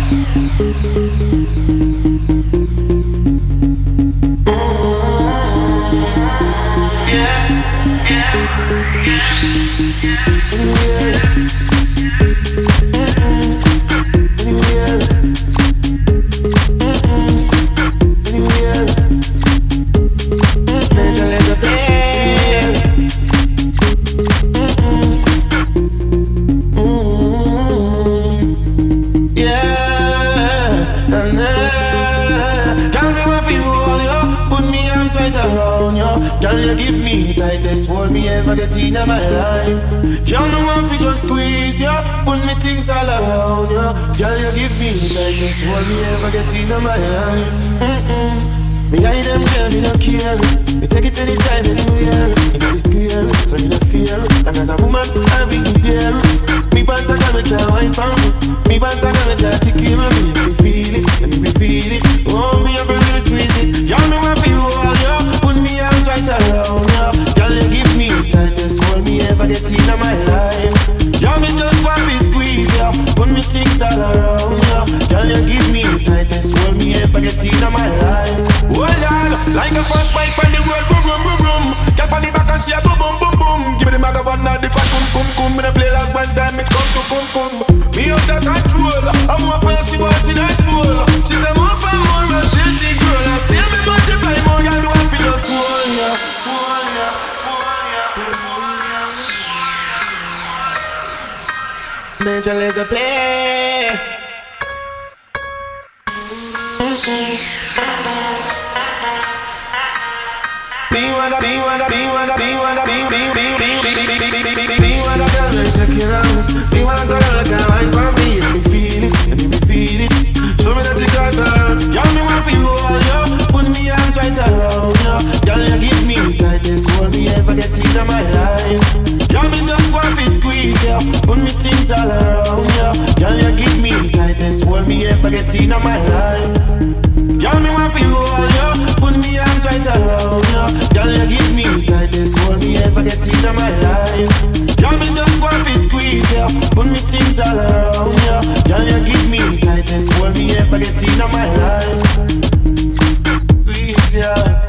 Girl, you give me the tightest hold me ever get in my life. Girl, no one fi just squeeze ya, put me things all around ya. Girl, you give me the tightest hold me ever get in my life. Me hide them girl, me no care. Me take it anytime, anywhere. Me no be scared, so me no fear. And as a woman, I be there. Me banta girl, me can't wine for me. Me banta girl, me can't take care of me. Let me feel it, let me feel it. Oh, me have to really squeeze it. Y'all know I feel all ya. Put me arms right around ya. Girl, you give me the tightest hold me ever get in my life. Y'all me just want to squeeze ya. Put me things all around ya. Girl, you give me the tightest hold me ever get in my life. Oh Lord, like a first bike on the road, boom boom boom boom. Get on the back and she a boom boom boom boom. Give me the microphone now, the fat cum. Me the play last one time, it come to cum. Me out of control, I'm more fire, she want in her soul. She say more for more, and still she grow. And still me multiply more, girl, do I feel just swole ya. Major Lazer play. Be one of girl, take it out. Be one of girl, can wine for me. Let me feel it, Show me that you got her. Girl, me want feel all ya. Put me arms right around ya. Girl, you give me the tightest hold me ever get in my life. Girl, me just want to squeeze ya. Put me things all around ya. Girl, you give me the tightest hold me ever get in my life. Girl, me want feel all ya. Put me arms right around ya. Girl, you give me the tightest hold me ever get in my life. Girl, me just want to squeeze ya. Put me things all around ya. Girl, you give me the tightest hold me ever get in my life. Squeeze ya.